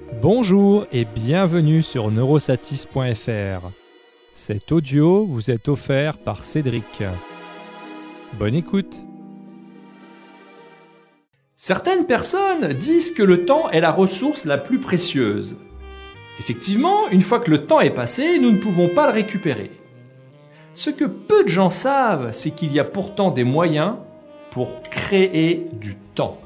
Bonjour et bienvenue sur neurosatis.fr. Cet audio vous est offert par Cédric. Bonne écoute. Certaines personnes disent que le temps est la ressource la plus précieuse. Effectivement, une fois que le temps est passé, nous ne pouvons pas le récupérer. Ce que peu de gens savent, c'est qu'il y a pourtant des moyens pour créer du temps.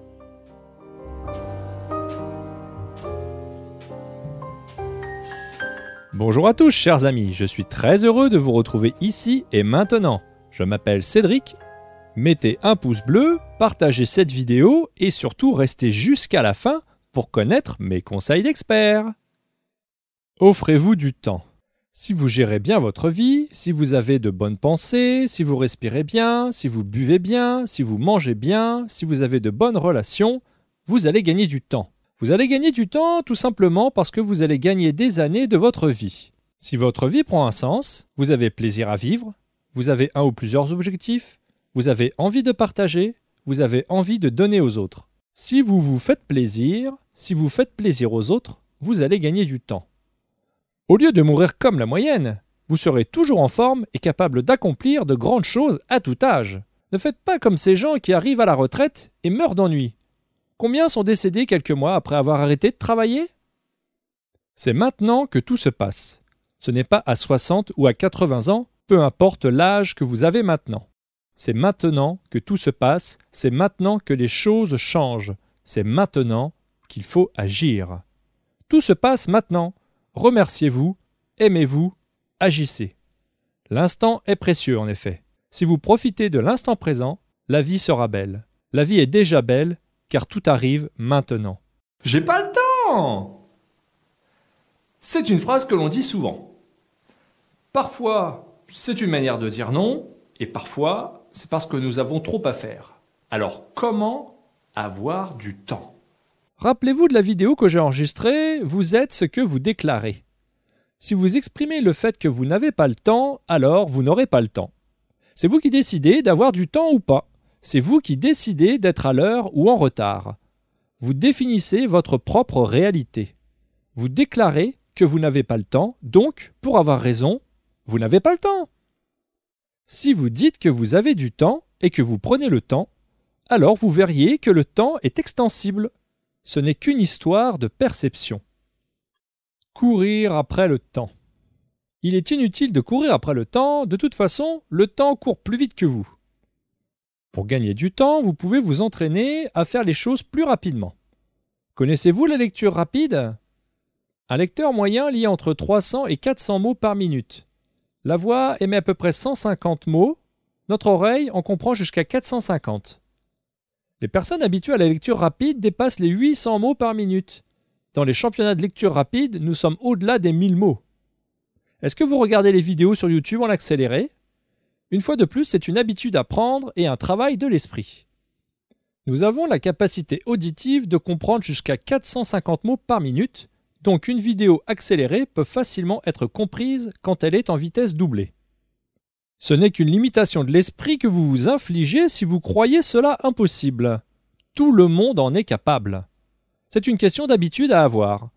Bonjour à tous chers amis, je suis très heureux de vous retrouver ici et maintenant. Je m'appelle Cédric. Mettez un pouce bleu, partagez cette vidéo et surtout restez jusqu'à la fin pour connaître mes conseils d'expert. Offrez-vous du temps. Si vous gérez bien votre vie, si vous avez de bonnes pensées, si vous respirez bien, si vous buvez bien, si vous mangez bien, si vous avez de bonnes relations, vous allez gagner du temps. Vous allez gagner du temps tout simplement parce que vous allez gagner des années de votre vie. Si votre vie prend un sens, vous avez plaisir à vivre, vous avez un ou plusieurs objectifs, vous avez envie de partager, vous avez envie de donner aux autres. Si vous vous faites plaisir, si vous faites plaisir aux autres, vous allez gagner du temps. Au lieu de mourir comme la moyenne, vous serez toujours en forme et capable d'accomplir de grandes choses à tout âge. Ne faites pas comme ces gens qui arrivent à la retraite et meurent d'ennui. Combien sont décédés quelques mois après avoir arrêté de travailler ? C'est maintenant que tout se passe. Ce n'est pas à 60 ou à 80 ans, peu importe l'âge que vous avez maintenant. C'est maintenant que tout se passe, c'est maintenant que les choses changent, c'est maintenant qu'il faut agir. Tout se passe maintenant. Remerciez-vous, aimez-vous, agissez. L'instant est précieux en effet. Si vous profitez de l'instant présent, la vie sera belle. La vie est déjà belle, car tout arrive maintenant. J'ai pas le temps! C'est une phrase que l'on dit souvent. Parfois, c'est une manière de dire non, et parfois, c'est parce que nous avons trop à faire. Alors, comment avoir du temps ? Rappelez-vous de la vidéo que j'ai enregistrée, vous êtes ce que vous déclarez. Si vous exprimez le fait que vous n'avez pas le temps, alors vous n'aurez pas le temps. C'est vous qui décidez d'avoir du temps ou pas. C'est vous qui décidez d'être à l'heure ou en retard. Vous définissez votre propre réalité. Vous déclarez que vous n'avez pas le temps, donc, pour avoir raison, vous n'avez pas le temps. Si vous dites que vous avez du temps et que vous prenez le temps, alors vous verriez que le temps est extensible. Ce n'est qu'une histoire de perception. Courir après le temps. Il est inutile de courir après le temps, de toute façon, le temps court plus vite que vous. Pour gagner du temps, vous pouvez vous entraîner à faire les choses plus rapidement. Connaissez-vous la lecture rapide ? Un lecteur moyen lit entre 300 et 400 mots par minute. La voix émet à peu près 150 mots, notre oreille en comprend jusqu'à 450. Les personnes habituées à la lecture rapide dépassent les 800 mots par minute. Dans les championnats de lecture rapide, nous sommes au-delà des 1000 mots. Est-ce que vous regardez les vidéos sur YouTube en accéléré ? Une fois de plus, c'est une habitude à prendre et un travail de l'esprit. Nous avons la capacité auditive de comprendre jusqu'à 450 mots par minute, donc une vidéo accélérée peut facilement être comprise quand elle est en vitesse doublée. Ce n'est qu'une limitation de l'esprit que vous vous infligez si vous croyez cela impossible. Tout le monde en est capable. C'est une question d'habitude à avoir.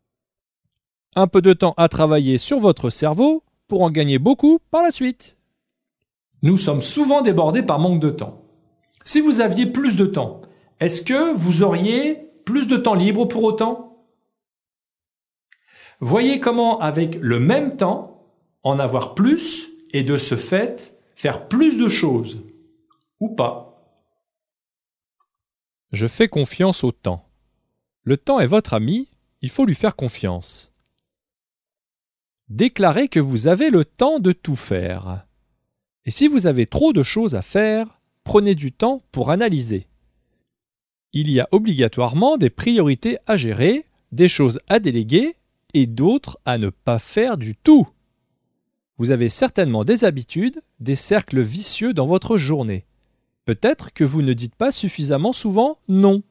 Un peu de temps à travailler sur votre cerveau pour en gagner beaucoup par la suite. Nous sommes souvent débordés par manque de temps. Si vous aviez plus de temps, est-ce que vous auriez plus de temps libre pour autant ? Voyez comment, avec le même temps, en avoir plus et de ce fait, faire plus de choses. Ou pas. Je fais confiance au temps. Le temps est votre ami, il faut lui faire confiance. Déclarez que vous avez le temps de tout faire. Et si vous avez trop de choses à faire, prenez du temps pour analyser. Il y a obligatoirement des priorités à gérer, des choses à déléguer et d'autres à ne pas faire du tout. Vous avez certainement des habitudes, des cercles vicieux dans votre journée. Peut-être que vous ne dites pas suffisamment souvent non.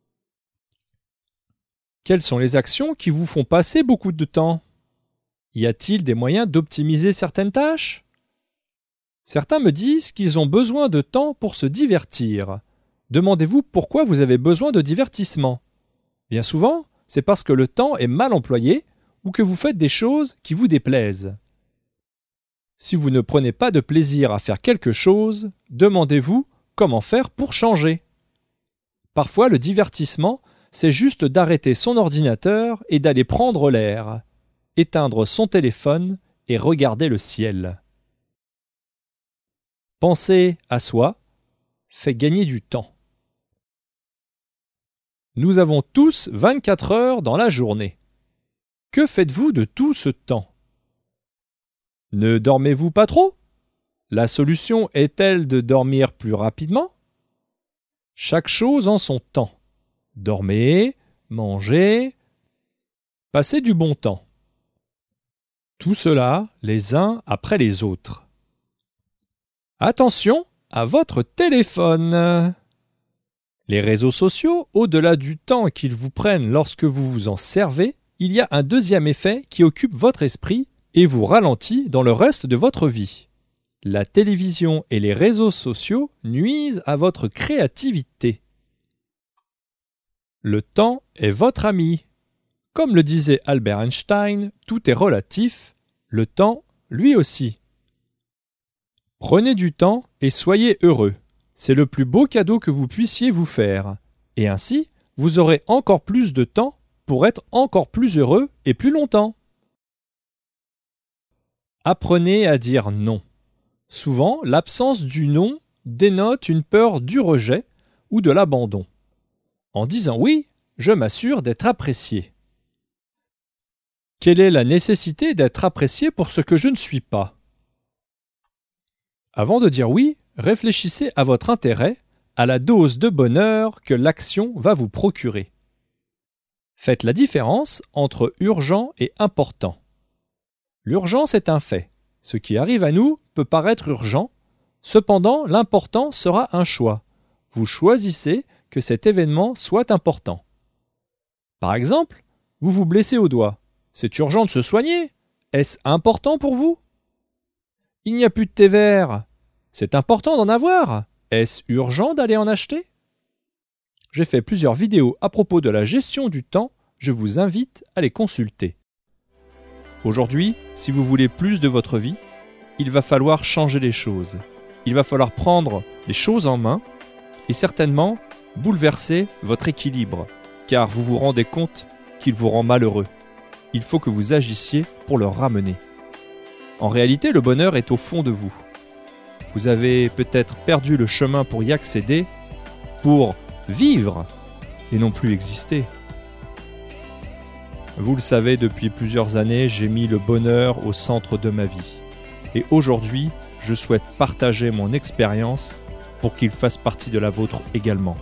Quelles sont les actions qui vous font passer beaucoup de temps ? Y a-t-il des moyens d'optimiser certaines tâches ? Certains me disent qu'ils ont besoin de temps pour se divertir. Demandez-vous pourquoi vous avez besoin de divertissement. Bien souvent, c'est parce que le temps est mal employé ou que vous faites des choses qui vous déplaisent. Si vous ne prenez pas de plaisir à faire quelque chose, demandez-vous comment faire pour changer. Parfois, le divertissement, c'est juste d'arrêter son ordinateur et d'aller prendre l'air, éteindre son téléphone et regarder le ciel. Penser à soi fait gagner du temps. Nous avons tous 24 heures dans la journée. Que faites-vous de tout ce temps ? Ne dormez-vous pas trop ? La solution est-elle de dormir plus rapidement ? Chaque chose en son temps. Dormez, mangez, passez du bon temps. Tout cela les uns après les autres. Attention à votre téléphone. Les réseaux sociaux, au-delà du temps qu'ils vous prennent lorsque vous vous en servez, il y a un deuxième effet qui occupe votre esprit et vous ralentit dans le reste de votre vie. La télévision et les réseaux sociaux nuisent à votre créativité. Le temps est votre ami. Comme le disait Albert Einstein, tout est relatif, le temps, lui aussi. Prenez du temps et soyez heureux. C'est le plus beau cadeau que vous puissiez vous faire. Et ainsi, vous aurez encore plus de temps pour être encore plus heureux et plus longtemps. Apprenez à dire non. Souvent, l'absence du non dénote une peur du rejet ou de l'abandon. En disant oui, je m'assure d'être apprécié. Quelle est la nécessité d'être apprécié pour ce que je ne suis pas ? Avant de dire oui, réfléchissez à votre intérêt, à la dose de bonheur que l'action va vous procurer. Faites la différence entre urgent et important. L'urgence est un fait. Ce qui arrive à nous peut paraître urgent, cependant l'important sera un choix. Vous choisissez que cet événement soit important. Par exemple, vous vous blessez au doigt. C'est urgent de se soigner. Est-ce important pour vous ? Il n'y a plus de thé vert. C'est important d'en avoir. Est-ce urgent d'aller en acheter ? J'ai fait plusieurs vidéos à propos de la gestion du temps. Je vous invite à les consulter. Aujourd'hui, si vous voulez plus de votre vie, il va falloir changer les choses. Il va falloir prendre les choses en main et certainement bouleverser votre équilibre, car vous vous rendez compte qu'il vous rend malheureux. Il faut que vous agissiez pour le ramener. En réalité, le bonheur est au fond de vous. Vous avez peut-être perdu le chemin pour y accéder, pour vivre et non plus exister. Vous le savez, depuis plusieurs années, j'ai mis le bonheur au centre de ma vie. Et aujourd'hui, je souhaite partager mon expérience pour qu'il fasse partie de la vôtre également.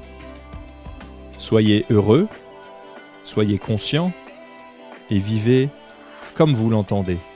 Soyez heureux, soyez conscients et vivez comme vous l'entendez.